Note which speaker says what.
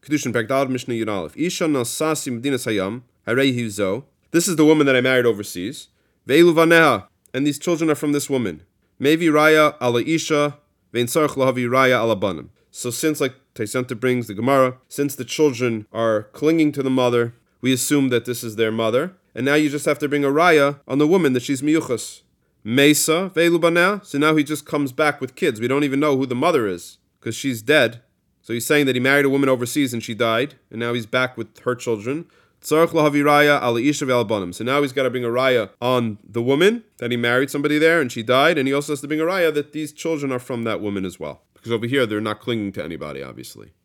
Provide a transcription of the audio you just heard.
Speaker 1: Kedushin Pekdal Mishnah Yud Aleph. Isha Nasasi Medinas Hayam Harei Zo. This is the woman that I married overseas. Ve'elu Vaneha, and these children are from this woman. Mevi Raya Ala Isha Vein Sarach Lahavi Raya Ala Banim. So since, like Taisanta brings the Gemara, since the children are clinging to the mother, we assume that this is their mother, and now you just have to bring a raya on the woman that she's miyuchas. Mesa ve'elu baneh. So now he just comes back with kids. We don't even know who the mother is because she's dead. So he's saying that he married a woman overseas and she died, and now he's back with her children. Tzarich lahavi raya ala isha ve'al banim. So now he's got to bring a raya on the woman that he married somebody there and she died, and he also has to bring a raya that these children are from that woman as well. Because over here they're not clinging to anybody, obviously.